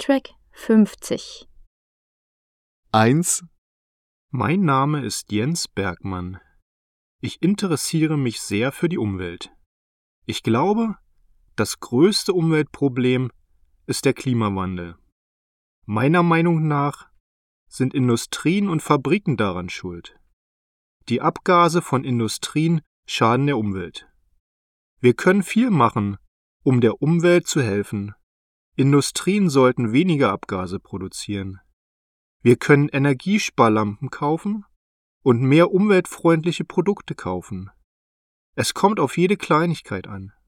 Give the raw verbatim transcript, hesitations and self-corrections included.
Track fünfzig. eins. Mein Name ist Jens Bergmann. Ich interessiere mich sehr für die Umwelt. Ich glaube, das größte Umweltproblem ist der Klimawandel. Meiner Meinung nach sind Industrien und Fabriken daran schuld. Die Abgase von Industrien schaden der Umwelt. Wir können viel machen, um der Umwelt zu helfen. Industrien sollten weniger Abgase produzieren. Wir können Energiesparlampen kaufen und mehr umweltfreundliche Produkte kaufen. Es kommt auf jede Kleinigkeit an.